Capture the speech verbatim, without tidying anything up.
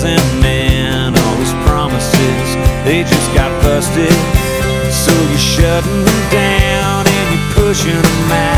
and men, all his promises, they just got busted. So you're shutting them down and you're pushing them out.